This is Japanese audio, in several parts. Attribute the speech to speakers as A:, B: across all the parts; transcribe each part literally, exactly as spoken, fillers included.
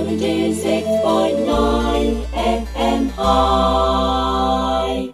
A: セブンティーシックスポイントナイン エフエム High。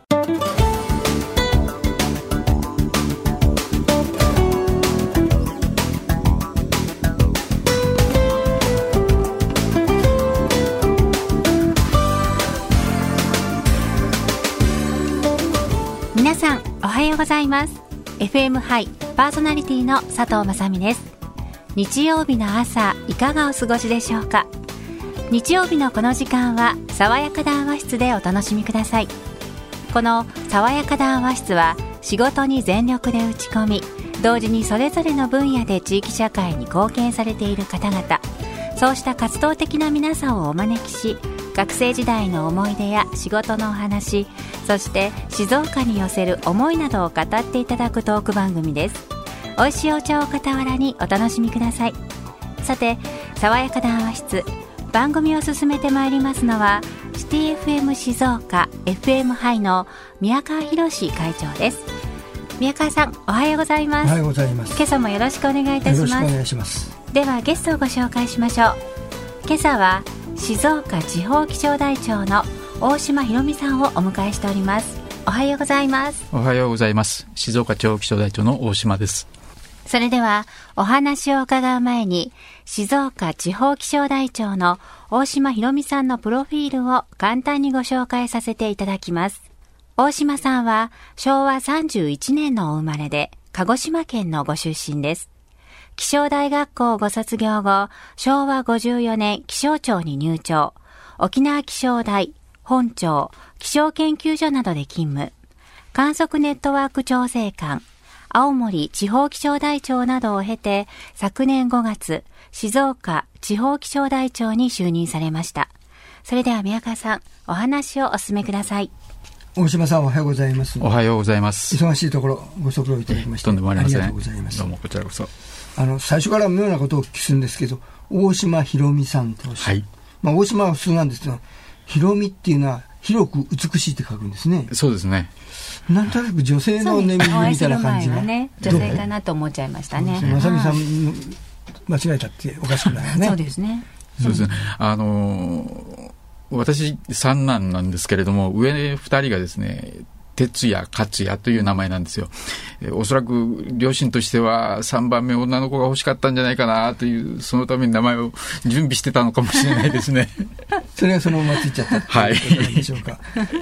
B: 皆さんおはようございます。 エフエム ハイパーソナリティの佐藤雅美です。日曜日の朝いかがお過ごしでしょうか。日曜日のこの時間は爽やか談話室でお楽しみください。この爽やか談話室は仕事に全力で打ち込み、同時にそれぞれの分野で地域社会に貢献されている方々、そうした活動的な皆さんをお招きし、学生時代の思い出や仕事のお話、そして静岡に寄せる思いなどを語っていただくトーク番組です。美味しいお茶を傍らにお楽しみください。さて、爽やか談話室、番組を進めてまいりますのはシティ エフエム 静岡 エフエム ハイの宮川博会長です。宮川さん、おはようございます。
C: おはようございます。
B: 今朝もよろしくお願いいたします。
C: よろしくお願いします。
B: ではゲストをご紹介しましょう。今朝は静岡地方気象台長の大島博美さんをお迎えしております。おはようございます。
D: おはようございます。静岡地方気象台長の大島です。
B: それではお話を伺う前に、静岡地方気象台長の大島博美さんのプロフィールを簡単にご紹介させていただきます。大島さんはしょうわさんじゅういちねんのお生まれで、鹿児島県のご出身です。気象大学校をご卒業後、しょうわごじゅうよねん気象庁に入庁、沖縄気象台、本庁、気象研究所などで勤務、観測ネットワーク調整官、青森地方気象台長などを経て、昨年ごがつ、静岡地方気象台長に就任されました。それでは宮川さん、お話をお進めください。
C: 大島さん、おはようございます。
D: おはようございます。
C: 忙しいところご足労いただきまして、
D: とんでもありません。
C: ありがとうございます。
D: どうもこちらこそ。
C: あの最初から妙なことをお聞きするんですけど、大島博美さんとおっしゃる、はい、まあ、大島は普通なんですけど、博美っていうのは広く美しいって書くんですね。
D: そうですね。
C: なんとなく女性のネーミングみたいな感じが、
B: ね、女性かなと思っちゃいましたね。
C: まさみさん間違えたっておかしくないよね。
B: そうですね。
D: そうですね。あのー、私三男なんですけれども、上二人がですね、哲也勝也という名前なんですよ。えー、おそらく両親としてはさんばんめ女の子が欲しかったんじゃないかなという、そのために名前を準備してたのかもしれないですね。
C: それがそのままついちゃったっていうことなんでしょうか。はい、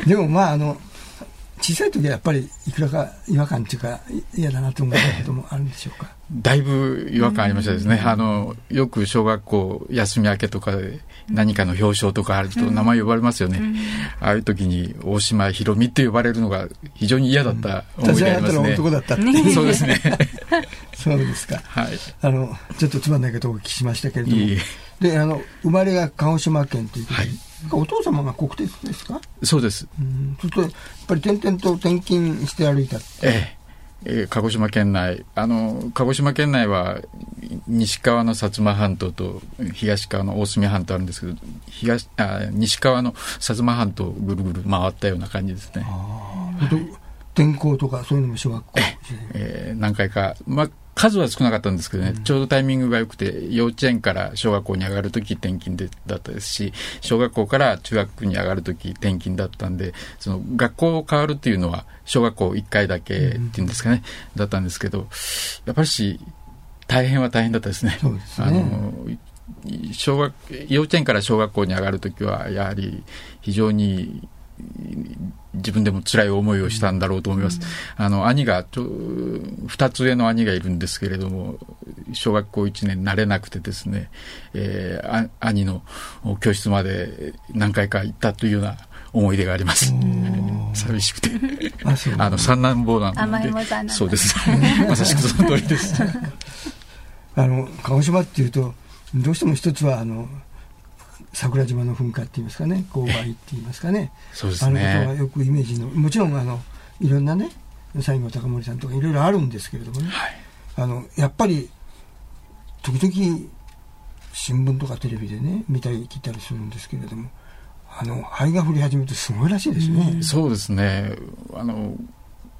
C: でもまああの小さい時はやっぱりいくらか違和感っていうか嫌だなと思うこともあるんでしょうか。
D: だいぶ違和感ありましたですね。あのよく小学校休み明けとかで何かの表彰とかあると名前呼ばれますよね。うん、ああいう時に大島博美って呼ばれるのが非常に嫌だった思い出ありますね。
C: 男だったっていう。
D: そうですね。
C: そうですか。
D: はい。
C: あのちょっとつまんないことをお聞きしましたけれども。
D: いい
C: で、あの生まれが鹿児島県ということで、
D: はい、
C: お父様が国鉄ですか。
D: そうです。
C: うん、ちょっとやっぱり転々と転勤して歩いたって。
D: えええー、鹿児島県内、あの鹿児島県内は西側の薩摩半島と東側の大隅半島あるんですけど、東あ西側の薩摩半島をぐるぐる回ったような感じですね。
C: あ、天候とかそういうのも小学校、
D: えー、何回か、まあ数は少なかったんですけどね、うん、ちょうどタイミングが良くて、幼稚園から小学校に上がるとき転勤でだったですし、小学校から中学に上がるとき転勤だったんで、その学校を変わるっていうのは小学校いっかいだけっていうんですかね、うん、だったんですけど、やっぱりし大変は大変だったですね。
C: そうですね。
D: あの小学幼稚園から小学校に上がるときはやはり非常に自分でも辛い思いをしたんだろうと思います。うん、あの兄がふたつ上の兄がいるんですけれども、小学校いちねん慣れなくてですね、えー、兄の教室まで何回か行ったというような思い出があります。寂しくてああの三男坊なので、
B: 甘えも残念。
D: そうですまさしくその通りです
C: あの鹿児島っていうとどうしても一つはあの桜島の噴火って言いますかね、勾配って言いますかね、
D: そうですね、
C: あのことはよくイメージの、もちろんあのいろんなね、西郷隆盛さんとかいろいろあるんですけれどもね、はい、あのやっぱり時々新聞とかテレビでね見たり聞いたりするんですけれども、あの灰が降り始めてすごいらしいですね。
D: うん、そうですね。あの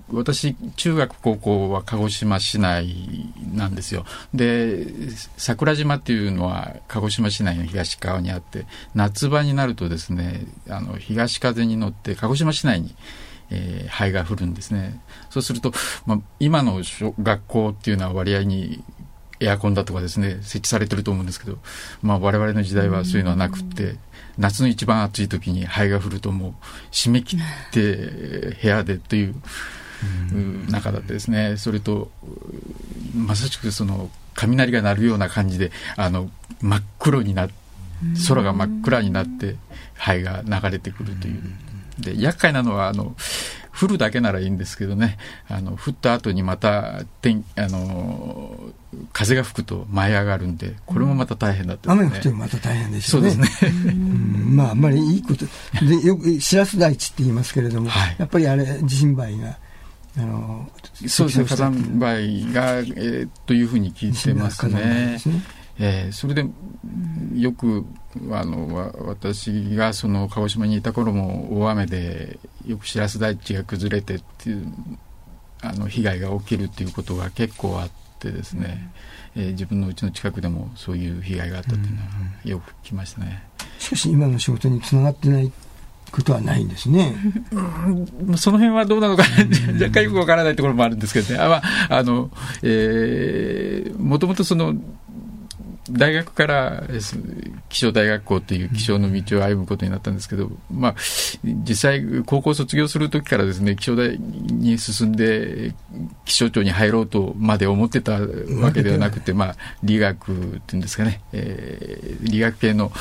D: 私中学高校は鹿児島市内なんですよ。で桜島っていうのは鹿児島市内の東側にあって、夏場になるとですね、あの東風に乗って鹿児島市内に、えー、灰が降るんですね。そうすると、まあ、今の学校っていうのは割合にエアコンだとかですね設置されてると思うんですけど、まあ、我々の時代はそういうのはなくて、夏の一番暑い時に灰が降るともう締め切って部屋でという中だってですね、それとまさしくその雷が鳴るような感じで、あの真っ黒になって空が真っ暗になって灰が流れてくるという。で厄介なのはあの降るだけならいいんですけどね、あの降った後にまた天あの風が吹くと舞い上がるんで、これもまた大変だった、ね、
C: 雨が降ってもまた大変でしょうね。
D: そうですね。
C: うんまああんまりいいことで、よくしらす台地って言いますけれども、はい、やっぱりあれ地震灰があの
D: そうですね、火山灰が、えー、というふうに聞いてますね。えー、それでよくあの私がその鹿児島にいた頃も大雨でよくしらす台地が崩れてっていうあの被害が起きるっていうことが結構あってですね、うんえー、自分の家の近くでもそういう被害があったっていうのはよく聞きましたね。
C: しかし今の仕事につながってないことはないんですね。
D: うん、その辺はどうなのか若干よくわからないところもあるんですけどね。あ、まああのえー、もともとその大学から気象大学校という気象の道を歩むことになったんですけど、まあ、実際高校卒業するときからですね、気象大に進んで気象庁に入ろうとまで思ってたわけではなくて、まあ、理学っていうんですかね、えー、理学系の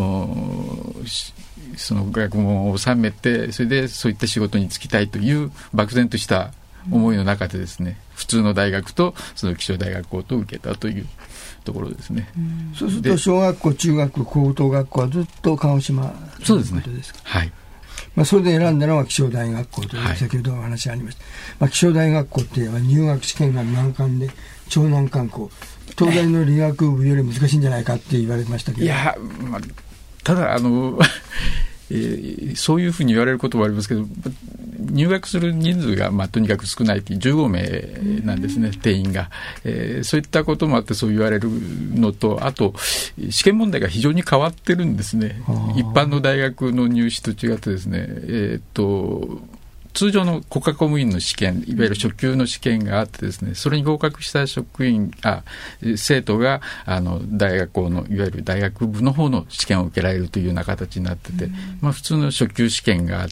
D: その学問を収めて、それでそういった仕事に就きたいという漠然とした思いの中でですね、普通の大学とその気象大学校と受けたというところですね。
C: うん、そうすると小学校、中学校、高等学校はずっと鹿児島ということですか。
D: はい。
C: まあ、それで選んだのは気象大学校という、はい、先ほどお話がありました。まあ、気象大学校っていうのは入学試験が難関で超難関校、東大の理学部より難しいんじゃないかって言われましたけど。
D: いや、まあ、ただあのえー、そういうふうに言われることもありますけど、入学する人数が、まあ、とにかく少ないというじゅうごめいなんですね、定員が、えー、そういったこともあってそう言われるのと、あと試験問題が非常に変わってるんですね。一般の大学の入試と違ってですね、えー、っと通常の国家公務員の試験、いわゆる初級の試験があってですね、それに合格した職員、あ、生徒があの大学校のいわゆる大学部の方の試験を受けられるというような形になってて、うんまあ、普通の初級試験があって、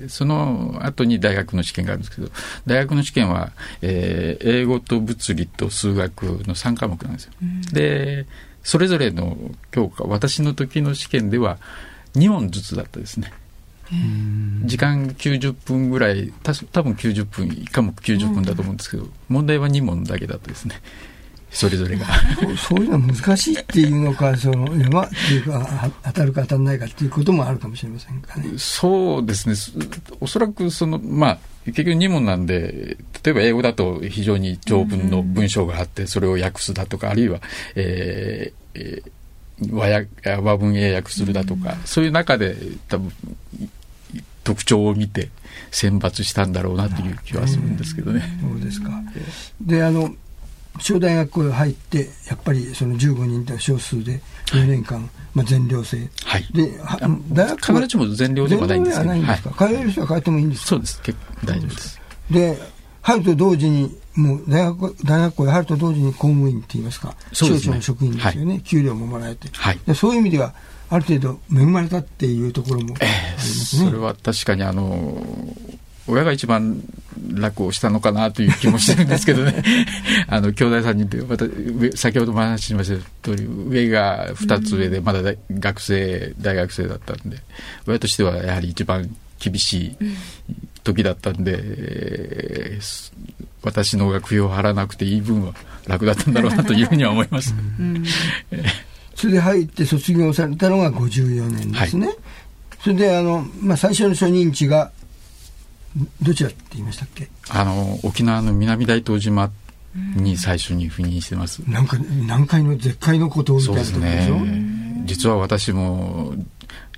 D: その後に大学の試験があるんですけど、大学の試験は、えー、英語と物理と数学のさんかもくなんですよ。うん、で、それぞれの教科、私の時の試験ではに問ずつだったですね。時間きゅうじゅっぷんぐらい、た多分きゅうじゅっぷん以下もきゅうじゅっぷんだと思うんですけど、問題はに問だけだったですね、それぞれが
C: そういうのは難しいっていうのか、その山っていうか当たるか当たらないかっていうこともあるかもしれませんかね。
D: そうですね、おそらくそのまあ結局に問なんで、例えば英語だと非常に長文の文章があってそれを訳すだとか、あるいは、えーえー、和, 訳和文英訳するだとか、そういう中で多分特徴を見て選抜したんだろうなという気はするんですけどね。
C: そうですか。で、あの気象大学校に入ってやっぱりそのじゅうごにんという少数でよねんかん、はいまあ、全寮制、はい、で
D: 大学必ずしも全寮ではないんですけど、
C: 全寮ではないんですか、はい、通える人は通ってもいいんですか。
D: そうです、結構大丈夫です。
C: で入ると同時にもう大学大学校に入ると同時に公務員って言いますか、気象庁の職員ですよね、はい、給料ももらえて、はい、でそういう意味ではある程度恵まれたっていうところもありますね。
D: えー、それは確かにあの親が一番楽をしたのかなという気もしてるんですけどねあの兄弟さんにんまた先ほども話しました通り、上がふたつ上でまだ学生大学生だったんで、親としてはやはり一番厳しい時だったんで、えー、私の学費を払わなくていい分は楽だったんだろうなというふうには思います、うん
C: それで入って卒業されたのがごじゅうよねんですね、はい、それであの、まあ、最初の初任地がどちらって言いましたっけ。
D: あの沖縄の南大東島に最初に赴任してます。
C: なんか南海の絶海の孤島みたいなところでしょ。
D: そうですね、実は私も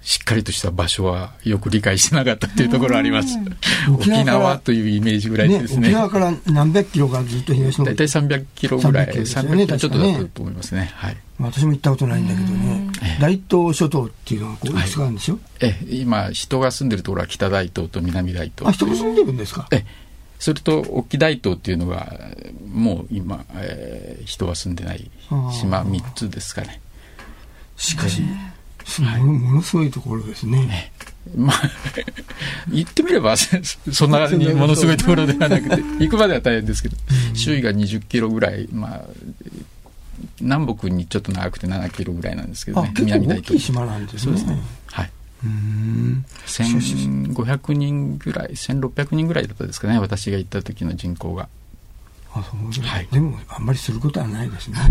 D: しっかりとした場所はよく理解してなかったというところがあります。沖縄、沖縄というイメージぐらいですね。
C: ね、沖縄から何百キロかずっと東の方。
D: 大体さんびゃくキロぐらい、さんびゃくキロちょっとだったと思いますね。はい。
C: 私も行ったことないんだけどね、大東諸島っていうのはこういくつかあるんでしょ。
D: ええ、今人が住んでるところは北大東と南大東。
C: あ、人が住んでるんですか。
D: ええ、それと沖大東っていうのがもう今、えー、人が住んでない島みっつですかね。
C: しかし、はい、ものすごいところですね。
D: まあ、言ってみればそんなにものすごいところではなくて行くまでは大変ですけど、周囲がにじゅっキロぐらい、まあ、南北にちょっと長くてななキロぐらいなんですけどね。
C: あ、結構大きい島なんですね。
D: そうですね。はい。うーん、せんごひゃくにんぐらい、せんろっぴゃくにんぐらいだったですかね、私が行った時の人口が。
C: あ、そうですね。はい、でもあんまりすることはないですね。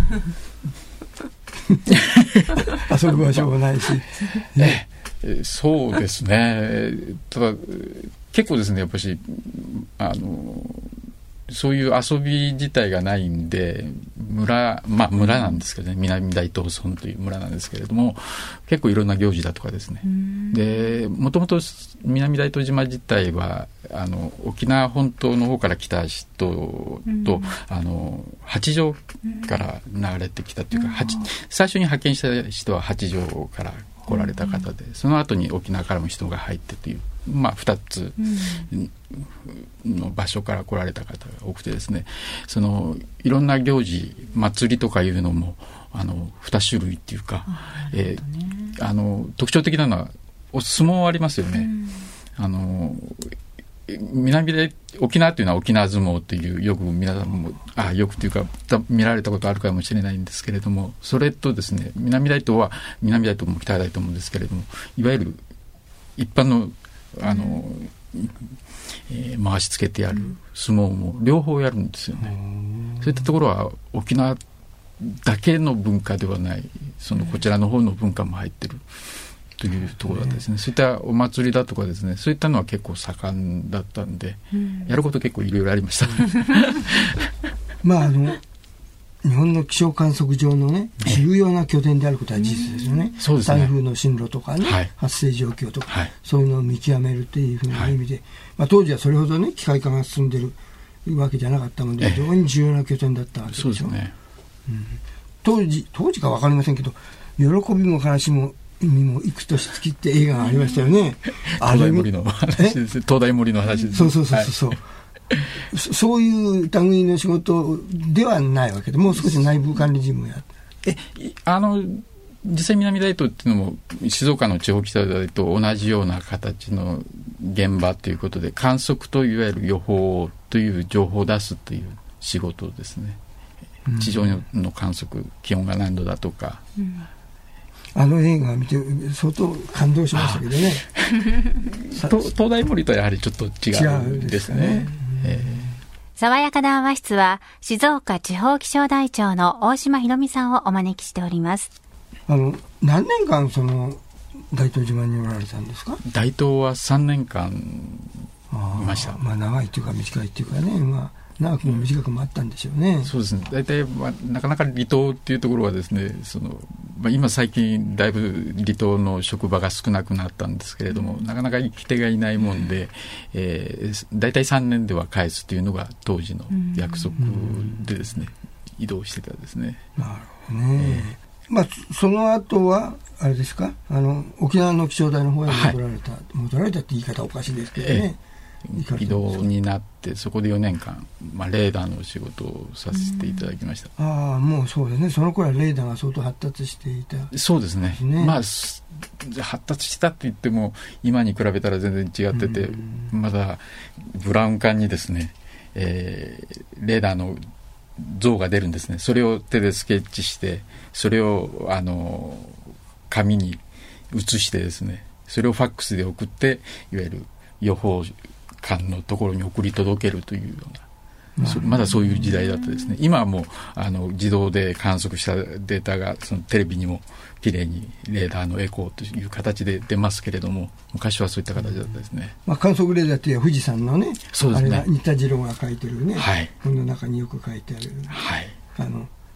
C: 遊ぶ場所もないし、
D: ね、そうですね。ただ結構ですね、やっぱしあのそういう遊び自体がないんで、村、まあ村なんですけどね、南大東村という村なんですけれども、結構いろんな行事だとかですね。で、もともと南大東島自体はあの沖縄本島の方から来た人と、あの八丈から流れてきたというか、八最初に派遣した人は八丈から来られた方で、その後に沖縄からも人が入ってという、まあ、ふたつの場所から来られた方が多くてですね、そのいろんな行事、祭りとかいうのもあのに種類っていうか、あ、えー、あの特徴的なのはお相撲ありますよね。うん、あの南で沖縄というのは沖縄相撲という、よく皆さんもあよくというか見られたことあるかもしれないんですけれども、それとですね、南大東は南大東も北大東もですけれども、いわゆる一般のあの、えー、回しつけてやる相撲も両方やるんですよね。そういったところは沖縄だけの文化ではない、そのこちらの方の文化も入ってるというところだったですね。そういったお祭りだとかですね、そういったのは結構盛んだったんで、うん、やること結構いろいろありました。
C: まああの日本の気象観測上のね、重要な拠点であることは事実ですよね。
D: そうですね。
C: 台風の進路とかね、はい、発生状況とか、はい、そういうのを見極めるというふうな意味で、はい、まあ、当時はそれほどね機械化が進んでるわけじゃなかったので、非常に重要な拠点だったわけでしょ。そうですね。うん、当時当時か分かりませんけど、喜びも悲しみもにも幾年月って映画がありましたよね。
D: 東大森の話です。東大森の話です。
C: そうそうそうそう。はい、そういう類の仕事ではないわけで、もう少し内部管理事務をやって、
D: えあの実際南大東っていうのも静岡の地方気象台と同じような形の現場ということで、観測といわゆる予報という情報を出すという仕事ですね。うん、地上の観測、気温が何度だとか、うん、
C: あの映画を見て相当感動しましたけどね。
D: 東大森とはやはりちょっと違うんですね。
B: 爽やか談話室は静岡地方気象台長の大島ひろみさんをお招きしております。
C: あの何年間その大東島におられたんですか？
D: 大東はさんねんかんいました。
C: あ、まあ、長いというか短いというかね、まあ長くも短くもあったんでしょうね。
D: そうですね。大体、まあ、なかなか離島っていうところはですね、その、まあ、今最近だいぶ離島の職場が少なくなったんですけれども、うん、なかなか行き手がいないもんで、えー、大体さんねんでは返すというのが当時の約束でですね、うん、移動してたんですね。
C: なるほどね。えー、まあ、その後はあれですか、あの沖縄の気象台の方へ戻られた、はい、戻られたって言い方おかしいですけどね。えー
D: 移動になって、そこでよねんかん、まあ、レーダーの仕事をさせていただきました。
C: ああ、もうそうですね。その頃はレーダーが相当発達していた、ね。
D: そうですね。まあ発達したって言っても今に比べたら全然違ってて、まだブラウン管にですね、えー、レーダーの像が出るんですね。それを手でスケッチして、それをあの紙に写してですね、それをファックスで送って、いわゆる予報館のところに送り届けるというような、まだそういう時代だったですね。今はもうあの自動で観測したデータがそのテレビにもきれいにレーダーのエコーという形で出ますけれども、昔はそういった形だったですね。
C: まあ、観測レーダーっていうのは富士山のね、
D: そうですね、
C: あれが新田次郎が書いてるね、
D: はい、
C: 本の中によく書いてある、
D: はい、
C: あの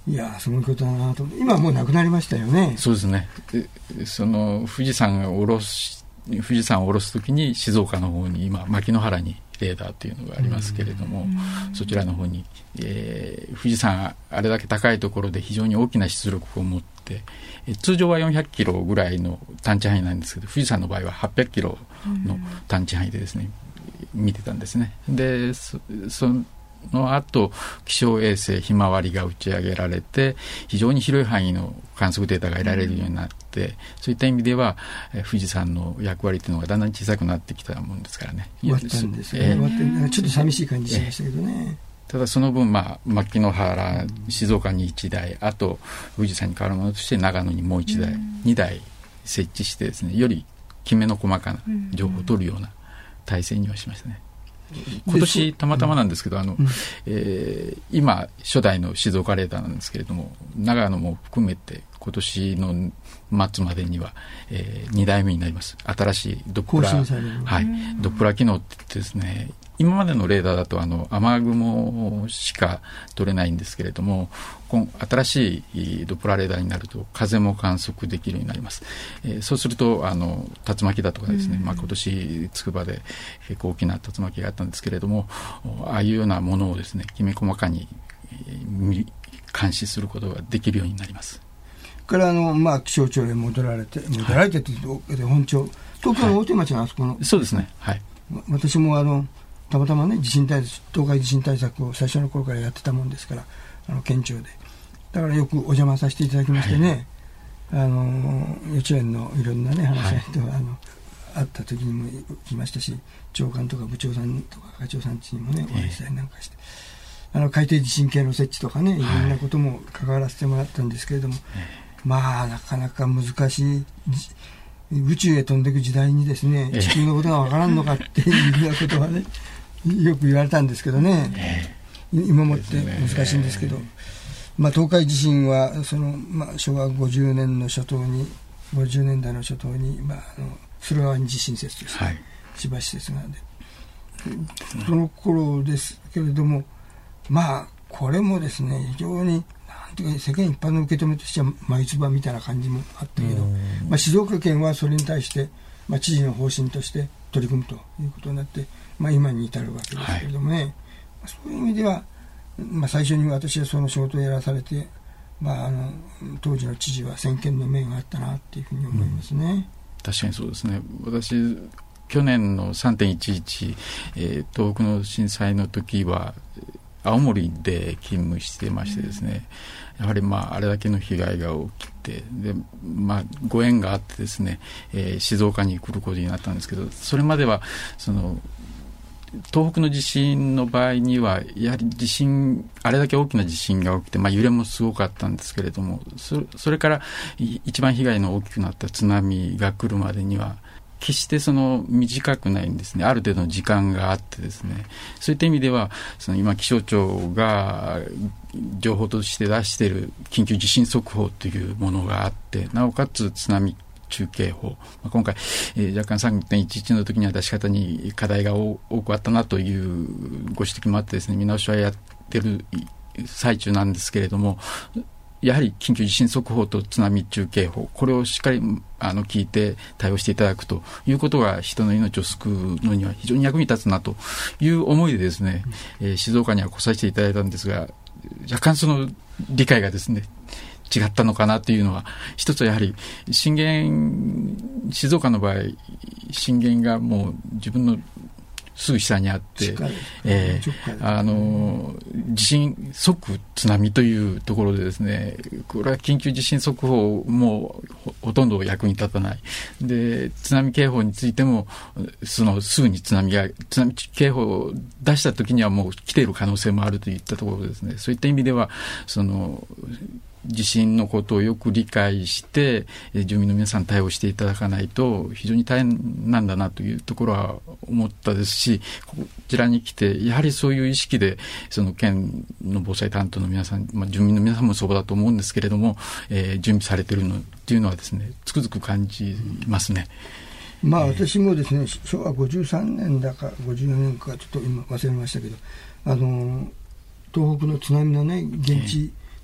C: いやすごいことだなと。今はもうなくなりましたよね。
D: そうですね。その富士山を下ろし富士山を下ろすときに静岡の方に今牧之原にレーダーというのがありますけれども、そちらの方に、えー、富士山あれだけ高いところで非常に大きな出力を持って、え通常はよんひゃくキロぐらいの探知範囲なんですけど、富士山の場合ははっぴゃくキロの探知範囲でですね、見てたんですね。で そ, その後気象衛星ひまわりが打ち上げられて非常に広い範囲の観測データが得られるようになって、そういった意味では富士山の役割というのがだんだん小さくなってきたもんですからね。
C: 終わったんですよね、えー、終わってちょっと寂しい感じしましたけどね。
D: ただその分、まあ、牧之原静岡にいちだい、あと富士山に代わるものとして長野にもういちだい、うん、にだい設置してですね、よりきめの細かな情報を取るような体制にはしましたね。今年たまたまなんですけど、あの、うんえー、今初代の静岡レーダーなんですけれども、長野も含めて今年の末までには、えー、にだいめになります。新しいドップラー、はい、ドップラー機能って言ってですね、今までのレーダーだとあの雨雲しか取れないんですけれども、今新しいドップラーレーダーになると風も観測できるようになります。えー、そうするとあの竜巻だとかですね、うんまあ、今年筑波で結構大きな竜巻があったんですけれども、ああいうようなものをですねきめ細かに、えー、監視することができるようになります。
C: からあの、まあ、気象庁へ戻られて戻られてというと、はい、本庁東京の大手町のあそこの、
D: はい、そうですね、はい、
C: 私もあのたまたまね地震対東海地震対策を最初の頃からやってたもんですから、あの県庁でだからよくお邪魔させていただきましてね、はい、あの幼稚園のいろんなね話と、はい、あの会った時にも来ましたし、長官とか部長さんとか課長さんちにもねお会いしたりなんかして、あの海底地震計の設置とかねいろんなことも関わらせてもらったんですけれども、はい、まあなかなか難しい宇宙へ飛んでいく時代にですね、地球のことがわからんのかっていうようなことはねよく言われたんですけどね、今もって難しいんですけど、まあ、東海地震はその、まあ、しょうわごじゅうねんの初頭にごじゅうねんだいの初頭に、まあ、あの駿河湾地震説ですね、はい、千葉施設がでその頃ですけれども、まあこれもですね非常になんていうか世間一般の受け止めとしては眉唾みたいな感じもあったけど、まあ、静岡県はそれに対して、まあ、知事の方針として取り組むということになって、まあ、今に至るわけですけれどもね、はい、そういう意味では、まあ、最初に私はその仕事をやらされて、まあ、あの当時の知事は先見の明があったなというふうに思いますね、うん、
D: 確かにそうですね。私去年の さんてんいちいち、えー、東北の震災の時は青森で勤務してましてですね、やはりまああれだけの被害が起きて、で、まあ、ご縁があってですね、えー、静岡に来ることになったんですけど、それまではその東北の地震の場合にはやはり地震あれだけ大きな地震が起きて、まあ、揺れもすごかったんですけれども、 そ, それから一番被害の大きくなった津波が来るまでには決してその短くないんですね。ある程度の時間があってですね、そういった意味ではその今気象庁が情報として出している緊急地震速報というものがあって、なおかつ津波中継法、まあ、今回、えー、若干 さんてんいちいち の時には出し方に課題が多くあったなというご指摘もあってですね、見直しはやってる最中なんですけれども、やはり緊急地震速報と津波中継法、これをしっかりあの聞いて対応していただくということが人の命を救うのには非常に役に立つなという思いでですね、うんえー、静岡には来させていただいたんですが、若干その理解がですね違ったのかなというのは、一つはやはり震源、静岡の場合震源がもう自分のすぐ下にあって、えー、あの地震即津波というところでですね、これは緊急地震速報も ほ, ほとんど役に立たない。で、津波警報についてもそのすぐに津波が津波警報を出した時にはもう来ている可能性もあるといったところですね。そういった意味ではその地震のことをよく理解して住民の皆さん対応していただかないと非常に大変なんだなというところは思ったですし、こちらに来てやはりそういう意識でその県の防災担当の皆さん、まあ、住民の皆さんもそうだと思うんですけれども、えー、準備されているのっていうのはですねつくづく感じますね。
C: まあ、私もですねしょうわごじゅうさんねんだかごじゅうよねんかちょっと今忘れましたけど、あの東北の津波のね現地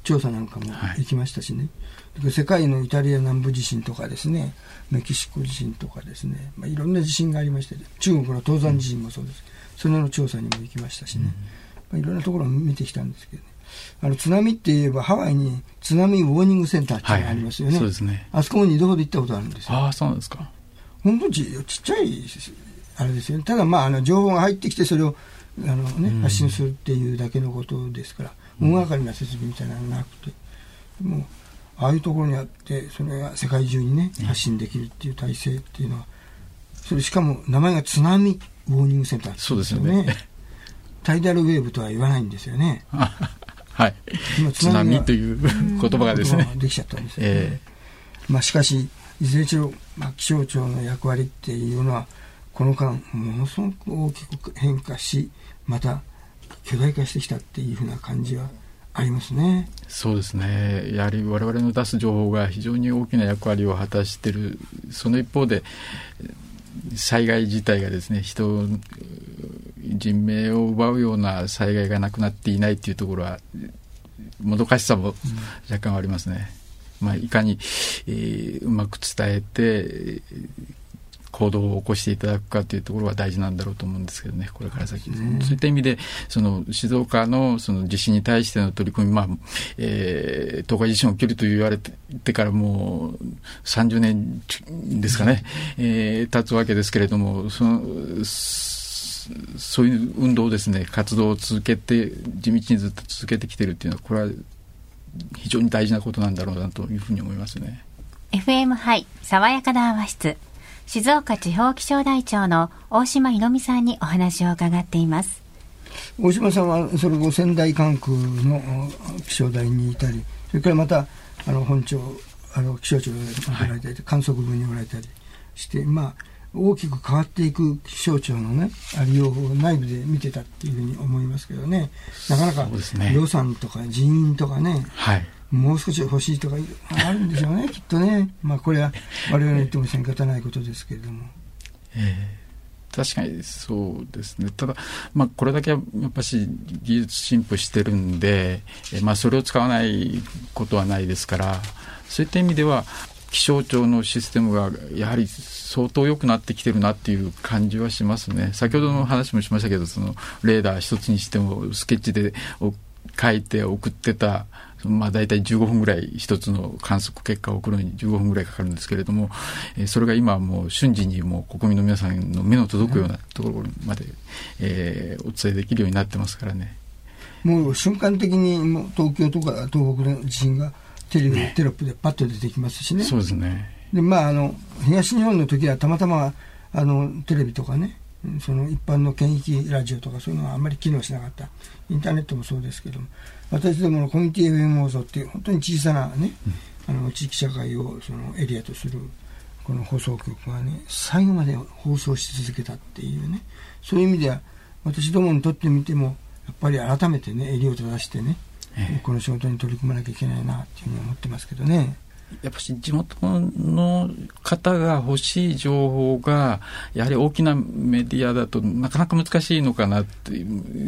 C: 調査なんかも行きましたしね、はい、世界のイタリア南部地震とかですね、メキシコ地震とかですね、まあ、いろんな地震がありまして、中国の東山地震もそうです、うん、それの調査にも行きましたしね、うん、まあ、いろんなところを見てきたんですけどね。あの津波って言えばハワイに津波ウォーニングセンターっていうのがありますよね、はい、そうですね。あそこにどこで行ったことあるんですよ。
D: ああ、そうなんですか。
C: 本当に ち, ちっちゃいあれですよね。ただまああの情報が入ってきてそれをあの、ね、うん、発信するっていうだけのことですから、大掛かりな設備みたいなのがなくて、もうああいうところにあってそれが世界中にね発信できるっていう体制っていうのは、それしかも名前が津波ウォーニングセンターって言うんですよね。そうですよね。タイダルウェーブとは言わないんですよね。
D: はい、今津波という言葉がですね
C: できちゃったんですよね、えーまあ、しかしいずれにしろ、まあ、気象庁の役割っていうのはこの間ものすごく大きく変化し、また巨大化してきたっていうふうな感じはありますね。
D: そうですね。やはり我々の出す情報が非常に大きな役割を果たしている。その一方で災害自体がですね、人人命を奪うような災害がなくなっていないというところはもどかしさも若干ありますね、うん。まあ、いかに、えー、うまく伝えて行動を起こしていただくかというところは大事なんだろうと思うんですけどね、これから先、うん、そういった意味でその静岡 の, その地震に対しての取り組み、まあえー、東海地震起きると言われてからもうさんじゅうねんですかね、えー、経つわけですけれども、そのそういう運動をですね、活動を続けて地道にずっと続けてきているというのは、これは非常に大事なことなんだろうなというふうに思いますね。
B: エフエム ハイ爽やか談話室、静岡地方気象台長の大島ひろみさんにお話を伺っています。
C: 大島さんはそれ後仙台管区の気象台にいたり、それからまたあの本庁あの気象庁でおられたり、はい、観測部におられたりして、まあ大きく変わっていく気象庁のねありようを内部で見てたっていうふうに思いますけどね。なかなか予算とか人員とかね、はい、もう少し欲しいとかあるんでしょうねきっとね。まあこれは我々に言っても仕方ないことですけれども、
D: えー、確かにそうですね。ただ、まあ、これだけやっぱし技術進歩してるんで、えーまあ、それを使わないことはないですから、そういった意味では気象庁のシステムがやはり相当良くなってきてるなっていう感じはしますね。先ほどの話もしましたけど、そのレーダー一つにしてもスケッチで書いて送ってた、まあ、大体じゅうごふんぐらい一つの観測結果を送るのにじゅうごふんぐらいかかるんですけれども、えー、それが今はもう瞬時にもう国民の皆さんの目の届くようなところまで、えー、お伝えできるようになってますからね。
C: もう瞬間的にもう東京とか東北の地震がテレビのテロップでパッと出てきますしね。
D: そうですね。
C: で、まあ、あの東日本の時はたまたまあのテレビとかね、その一般の県域ラジオとかそういうのはあんまり機能しなかった。インターネットもそうですけども、私どものコミュニティ エフエム 放送っていう本当に小さなね、うん、あの地域社会をそのエリアとするこの放送局がね、最後まで放送し続けたっていうね、そういう意味では私どもにとってみてもやっぱり改めてね襟を正してね、ええ、この仕事に取り組まなきゃいけないなっていうふうに思ってますけどね。
D: やっぱり地元の方が欲しい情報がやはり大きなメディアだとなかなか難しいのかなっていう、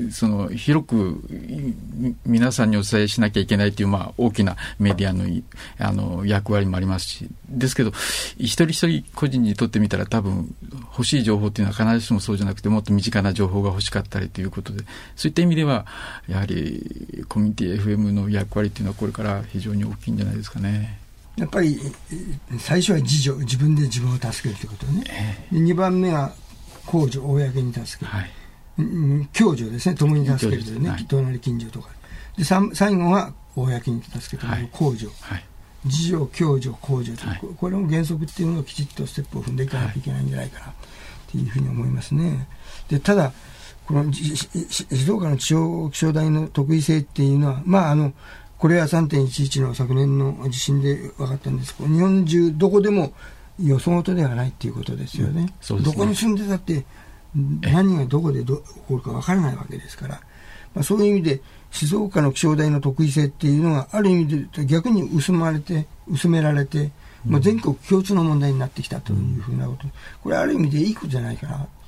D: その広く皆さんにお伝えしなきゃいけないという、まあ、大きなメディアの、あの役割もありますし、ですけど一人一人個人にとってみたら多分欲しい情報っていうのは必ずしもそうじゃなくて、もっと身近な情報が欲しかったりということで、そういった意味ではやはりコミュニティ エフエム の役割っていうのはこれから非常に大きいんじゃないですかね。
C: やっぱり最初は自助、自分で自分を助けるということね、えー、でにばんめは公助、公に助ける、はい、共助ですね、共に助けるというね、はい、隣近所とかで、最後は公に助けるという公助、はい、自助、共助、公助という、はい、これも原則っていうのをきちっとステップを踏んでいかなきゃいけないんじゃないかなというふうに思いますね。で、ただこの静岡の地方気象台の特異性っていうのは、まああのこれは さんてんいちいち の昨年の地震で分かったんですけど、日本中どこでも予想とではないということですよね。うん、そうですね。どこに住んでたって何がどこでど起こるか分からないわけですから、まあ、そういう意味で静岡の気象台の特異性っていうのがある意味で逆に薄まれて薄められて、まあ、全国共通の問題になってきたというふうなこと、これはある意味でいいことじゃないかな。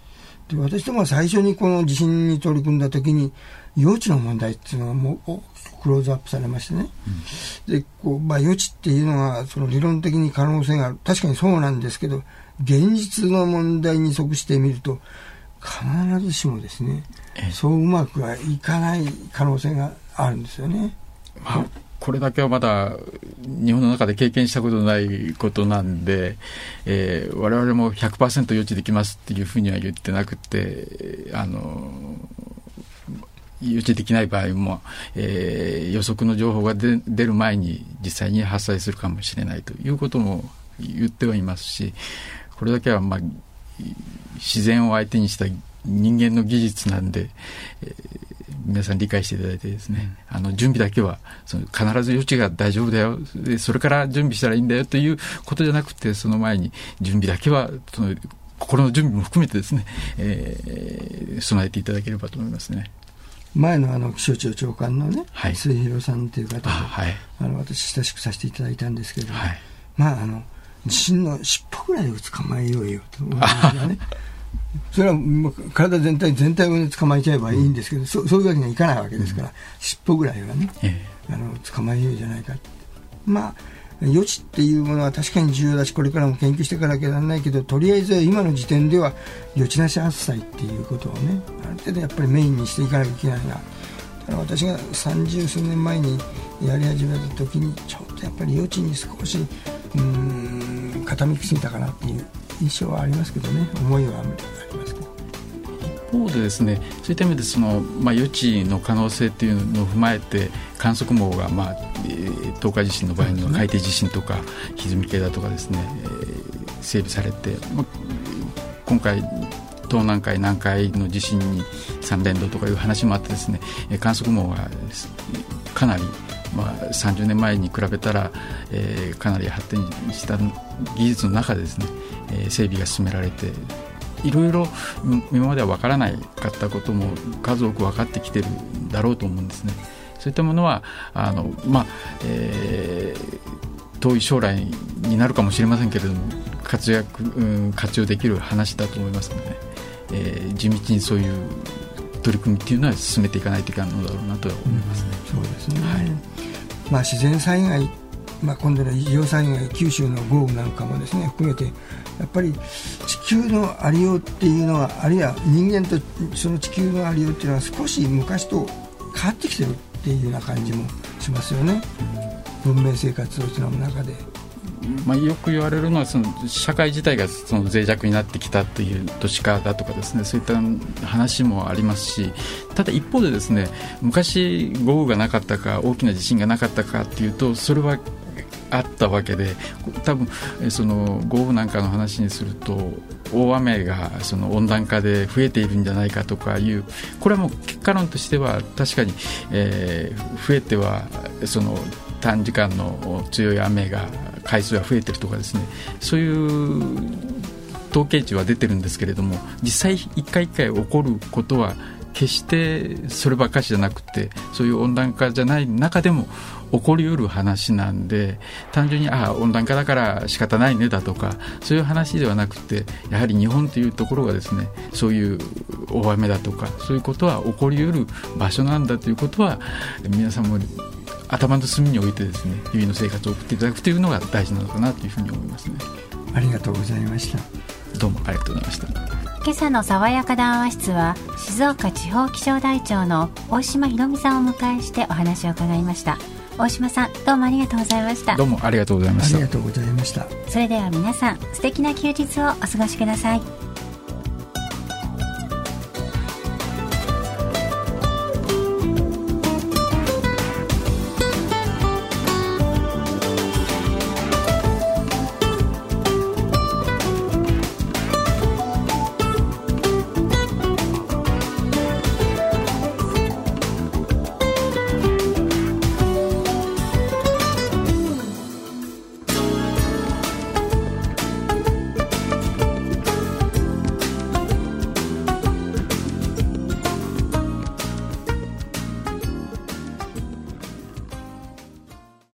C: で私どもは最初にこの地震に取り組んだ時に予知の問題っていうのがもうクローズアップされましてね、うん、でこう、まあ、予知っていうのがその理論的に可能性がある、確かにそうなんですけど、現実の問題に即してみると必ずしもですね、そううまくはいかない可能性があるんですよね。
D: まあ、これだけはまだ日本の中で経験したことのないことなんで、えー、我々も ひゃくパーセント 予知できますっていうふうには言ってなくて、あの予知できない場合も、えー、予測の情報がで出る前に実際に発災するかもしれないということも言ってはいますし、これだけは、まあ、自然を相手にした人間の技術なんで、えー、皆さん理解していただいてですね、うん、あの準備だけはその必ず予知が大丈夫だよ、でそれから準備したらいいんだよということじゃなくて、その前に準備だけはその心の準備も含めてですね、えー、備えていただければと思いますね。
C: 前のあの気象庁長官のね、
D: はい、
C: 末広さんという方で、あ、
D: はい、
C: あの私親しくさせていただいたんですけれども、
D: はい、
C: まああの地震の尻尾ぐらいを捕まえようよと思いますがねそれはもう体全体全体を捕まえちゃえばいいんですけど、うん、そ, そういうわけにはいかないわけですから、うん、尻尾ぐらいはね、ええ、あの捕まえようじゃないか。まあ予知っていうものは確かに重要だし、これからも研究していかなきゃならないけど、とりあえず今の時点では予知なし発災っていうことをね、ある程度やっぱりメインにしていかなきゃいけないな。だから私が三十数年前にやり始めた時にちょっとやっぱり予知に少しうーん傾きすぎたかなっていう印象はありますけどね、思いはありますけど。
D: 一方でですね、そういった意味でその、まあ、予知の可能性っていうのを踏まえて観測網が、まあえー、東海地震の場合には海底地震とか歪み系だとかですね、えー、整備されて、まあ、今回東南海南海の地震にさん連動とかいう話もあってですね、観測網がかなり、まあ、さんじゅうねんまえに比べたら、えー、かなり発展した技術の中でですね、えー、整備が進められて、いろいろ今までは分からないかったことも数多く分かってきてるんだろうと思うんですね。そういったものはあの、まあえー、遠い将来になるかもしれませんけれども活躍、うん、活用できる話だと思いますので、えー、地道にそういう取り組みっていうのは進めていかないといけないのだろうなと思いますね。
C: うん、そうですね、はい。まあ、自然災害、まあ、今度の異常災害、九州の豪雨なんかもですね含めて、やっぱり地球のありようっていうのは、あるいは人間とその地球のありようっていうのは少し昔と変わってきてるっていうような感じもしますよね、うん、文明生活の中で。
D: まあ、よく言われるのはその社会自体がその脆弱になってきたという都市化だとかですね、そういった話もありますし、ただ一方でですね、昔豪雨がなかったか大きな地震がなかったかというとそれはあったわけで、多分その豪雨なんかの話にすると大雨がその温暖化で増えているんじゃないかとかいう、これはもう結果論としては確かに、えー、増えてはその短時間の強い雨が回数が増えてるとかですね、そういう統計値は出てるんですけれども、実際一回一回起こることは決してそればっかしじゃなくて、そういう温暖化じゃない中でも起こりうる話なんで、単純にああ温暖化だから仕方ないねだとかそういう話ではなくて、やはり日本というところがですね、そういう大雨だとかそういうことは起こりうる場所なんだということは皆さんも頭の隅に置いてですね、日々の生活を送っていただくというのが大事なのかなというふうに思いますね。
C: ありがとうございました。
D: どうもありがとうございました。
B: 今朝の爽やか談話室は静岡地方気象台長の大島ひろみさんをお迎えしてお話を伺いました。大島さん、どうもありがとうございました。
D: どうもありがとうございました。
C: ありがとうございました。
B: それでは皆さん、素敵な休日をお過ごしください。